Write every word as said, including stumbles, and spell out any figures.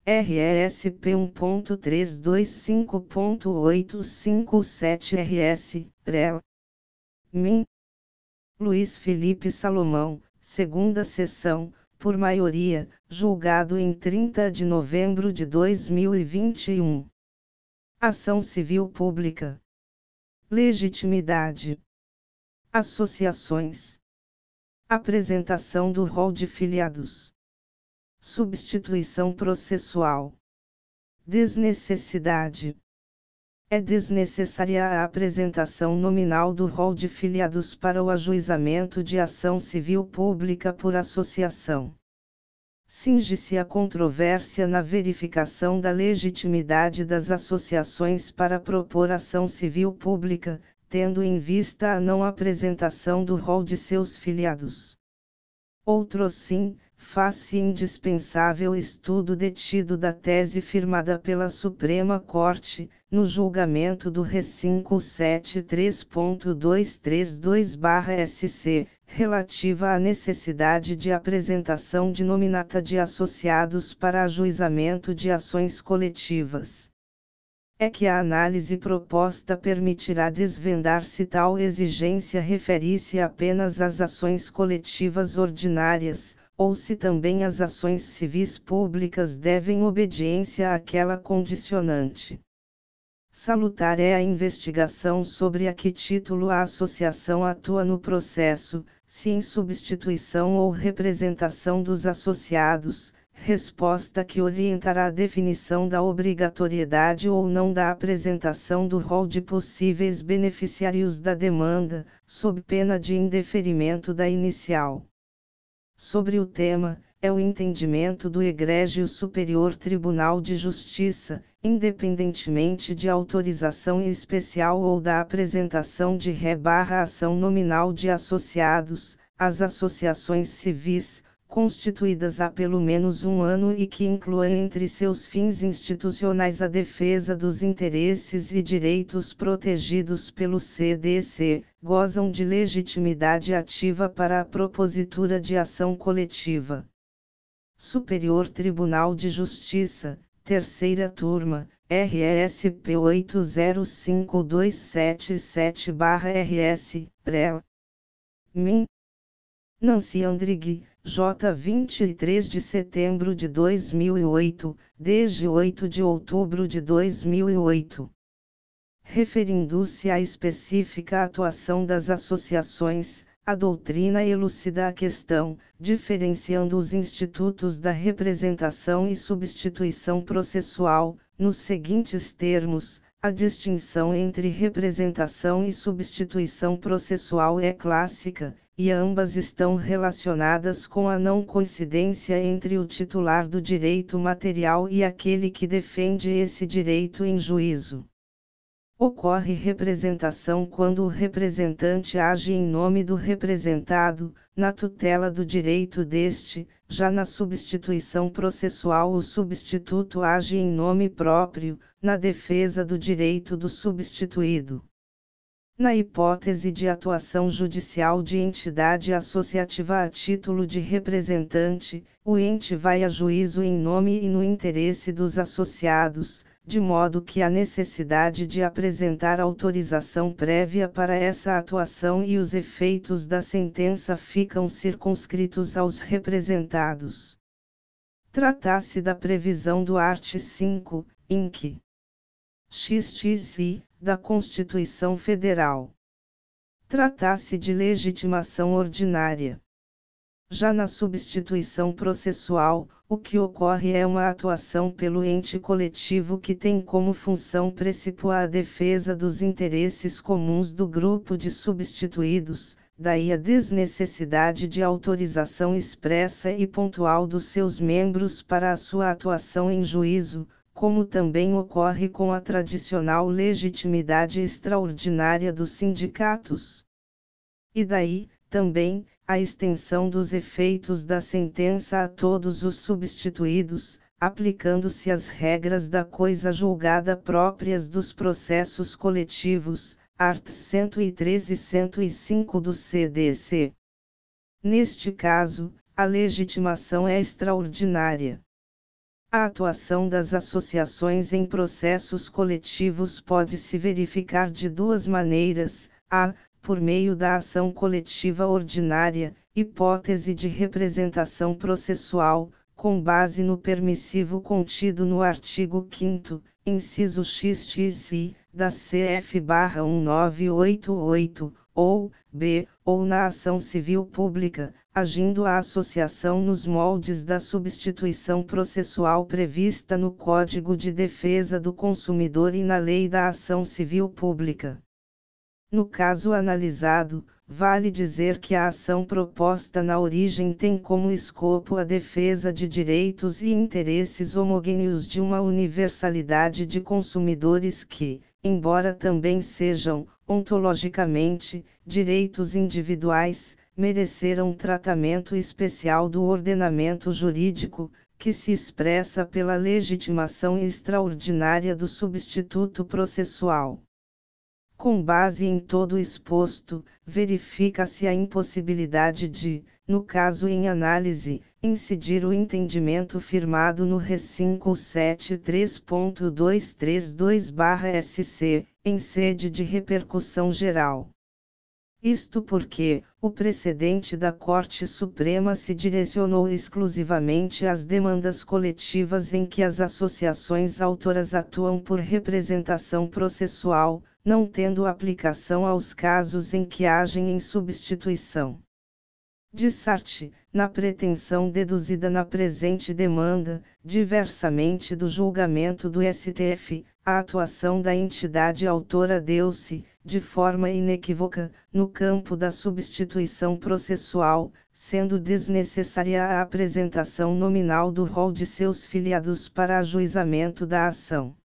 R S P um ponto trezentos e vinte e cinco ponto oitocentos e cinquenta e sete R S, R E L. Min. Luiz Felipe Salomão, segunda sessão, por maioria, julgado em trinta de novembro de dois mil e vinte e um. Ação Civil Pública. Legitimidade. Associações. Apresentação do rol de filiados. Substituição processual. Desnecessidade. É desnecessária a apresentação nominal do rol de filiados para o ajuizamento de ação civil pública por associação. Cinge-se a controvérsia na verificação da legitimidade das associações para propor ação civil pública, tendo em vista a não apresentação do rol de seus filiados. Outrosim, faz-se indispensável estudo detido da tese firmada pela Suprema Corte, no julgamento do R quinhentos e setenta e três ponto duzentos e trinta e dois barra S C, relativa à necessidade de apresentação de nominata de associados para ajuizamento de ações coletivas. É que a análise proposta permitirá desvendar se tal exigência refere-se apenas às ações coletivas ordinárias, ou se também as ações civis públicas devem obediência àquela condicionante. Salutar é a investigação sobre a que título a associação atua no processo, se em substituição ou representação dos associados, resposta que orientará a definição da obrigatoriedade ou não da apresentação do rol de possíveis beneficiários da demanda, sob pena de indeferimento da inicial. Sobre o tema, é o entendimento do Egrégio Superior Tribunal de Justiça, independentemente de autorização especial ou da apresentação de ré-ação nominal de associados, as associações civis, constituídas há pelo menos um ano e que incluem entre seus fins institucionais a defesa dos interesses e direitos protegidos pelo C D C, gozam de legitimidade ativa para a propositura de ação coletiva. Superior Tribunal de Justiça, Terceira Turma, R S P oito zero cinco dois sete sete barra R S, R E L. Min. Nancy Andrighi, J. vinte e três de setembro de dois mil e oito, desde oito de outubro de dois mil e oito. Referindo-se à específica atuação das associações, a doutrina elucida a questão, diferenciando os institutos da representação e substituição processual, nos seguintes termos: a distinção entre representação e substituição processual é clássica, e ambas estão relacionadas com a não coincidência entre o titular do direito material e aquele que defende esse direito em juízo. Ocorre representação quando o representante age em nome do representado, na tutela do direito deste, já na substituição processual o substituto age em nome próprio, na defesa do direito do substituído. Na hipótese de atuação judicial de entidade associativa a título de representante, o ente vai a juízo em nome e no interesse dos associados, de modo que há necessidade de apresentar autorização prévia para essa atuação e os efeitos da sentença ficam circunscritos aos representados. Trata-se da previsão do art. cinco, inc. X X I, da Constituição Federal. Trata-se de legitimação ordinária. Já na substituição processual, o que ocorre é uma atuação pelo ente coletivo que tem como função principal a defesa dos interesses comuns do grupo de substituídos, daí a desnecessidade de autorização expressa e pontual dos seus membros para a sua atuação em juízo, como também ocorre com a tradicional legitimidade extraordinária dos sindicatos. E daí, também, a extensão dos efeitos da sentença a todos os substituídos, aplicando-se as regras da coisa julgada próprias dos processos coletivos, art. cento e treze e cento e cinco do C D C. Neste caso, a legitimação é extraordinária. A atuação das associações em processos coletivos pode se verificar de duas maneiras: a, por meio da ação coletiva ordinária, hipótese de representação processual, com base no permissivo contido no artigo quinto, inciso X X I, da C F um nove oito oito, ou, b, ou na ação civil pública, agindo a associação nos moldes da substituição processual prevista no Código de Defesa do Consumidor e na Lei da Ação Civil Pública. No caso analisado, vale dizer que a ação proposta na origem tem como escopo a defesa de direitos e interesses homogêneos de uma universalidade de consumidores que, embora também sejam, ontologicamente, direitos individuais, mereceram tratamento especial do ordenamento jurídico, que se expressa pela legitimação extraordinária do substituto processual. Com base em todo o exposto, verifica-se a impossibilidade de, no caso em análise, incidir o entendimento firmado no R quinhentos e setenta e três ponto duzentos e trinta e dois barra S C, em sede de repercussão geral. Isto porque, o precedente da Corte Suprema se direcionou exclusivamente às demandas coletivas em que as associações autoras atuam por representação processual, não tendo aplicação aos casos em que agem em substituição. Dissarte, na pretensão deduzida na presente demanda, diversamente do julgamento do S T F, a atuação da entidade autora deu-se, de forma inequívoca, no campo da substituição processual, sendo desnecessária a apresentação nominal do rol de seus filiados para ajuizamento da ação.